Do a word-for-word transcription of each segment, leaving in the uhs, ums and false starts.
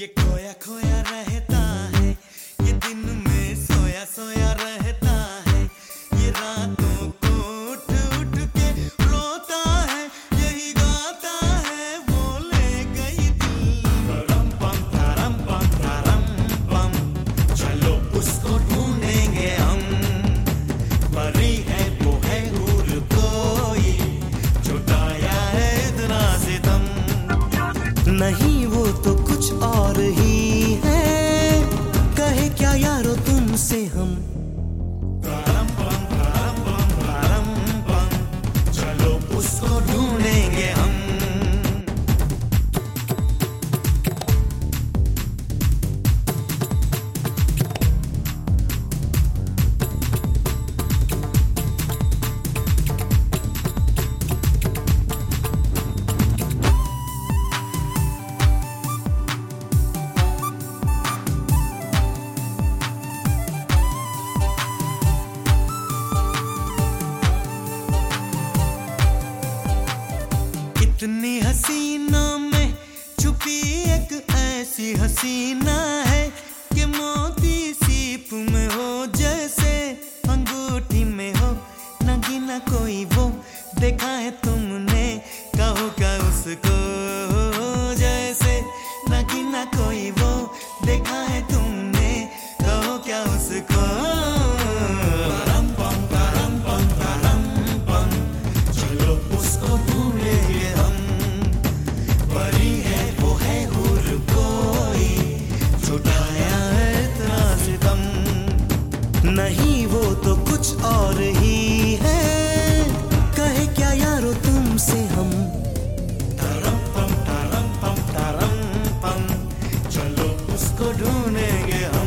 ये खोया खोया रहता है, ये दिन में सोया सोया रहता है, ये रातों को उठ उठ के रोता है, यही गाता है वो ले गई दिल। रम पम धरम पम धरम पम, चलो उसको ढूंढेंगे हम। परी है वो है हूर कोई, छुटाया है इतना सितम। नहीं वो तो कुछ और ही है, कहे क्या यारो तुमसे हम। धरम पम धरम पम धरम पम, चलो उसको ढूंढेंगे हम। इतनी हसीना में छुपी एक ऐसी हसीना है कि मोती सीप में हो जैसे अंगूठी में हो, नगीना कोई वो देखा है तुमने, कहो क्या उसको जैसे नगीना कोई वो देखा है तुमने, कहो क्या उसको। परम पम परम पम परम पम, चलो उसको ढूंढेंगे हम। परी है वो है हूर कोई, छुटाया है इतना सितम। नहीं वो तो कुछ और ही है, कहे क्या यारो तुमसे हम। धरम पम धरम पम धरम पम, चलो उसको ढूंढेंगे हम।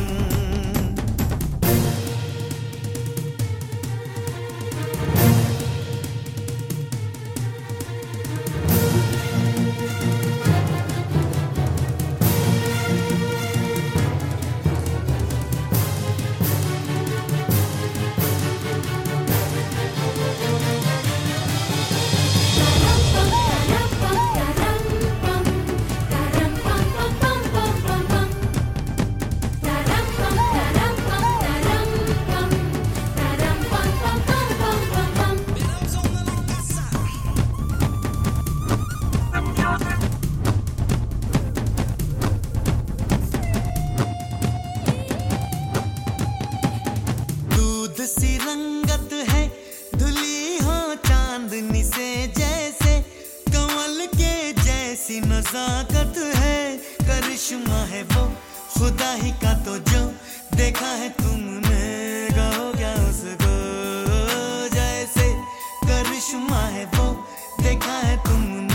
सी रंगत है धुली हो चांदनी से जैसे, कमल के जैसी नजाकत है, करिश्मा है वो खुदा ही का तो जो देखा है तुमने, कहो क्या उसको जैसे करिश्मा है वो देखा है तुमने।